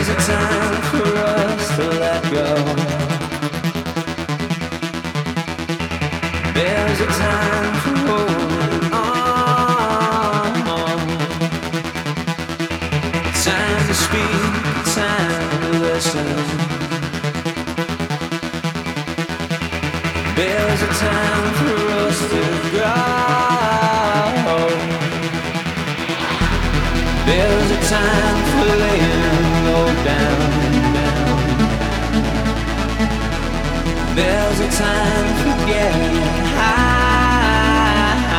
There's a time for us to let go. There's a time for holding on. Time to speak, time to listen. There's a time for us to go. There's a time for laying low down. There's a time for getting high.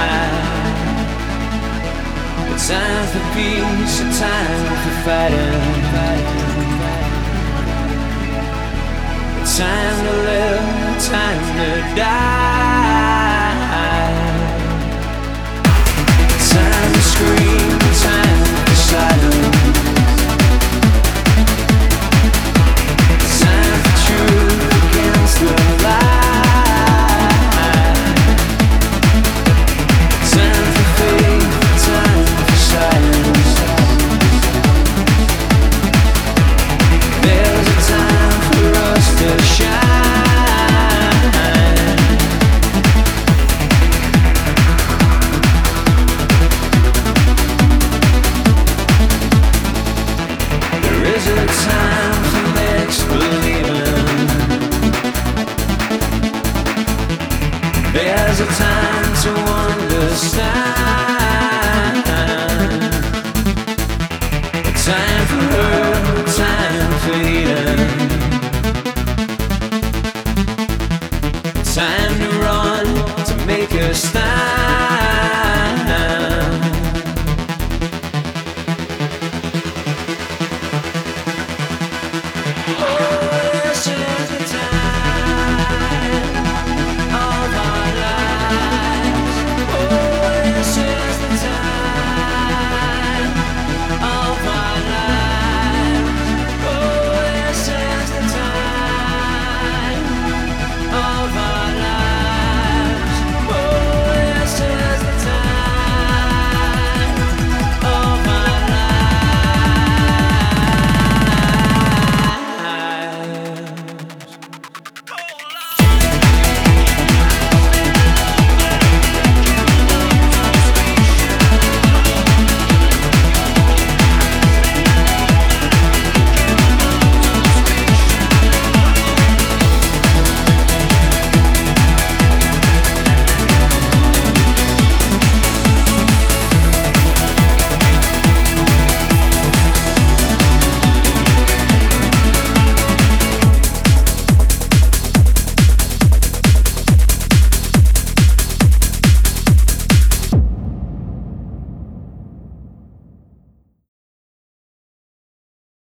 A time for peace, a time for fighting. A time to live, a time to die. A time to scream, a time for silence. A time for truth against the lie. Time for faith, time for silence. There's a time for us to shine. There is a time for next believing. There's a time to understand. A time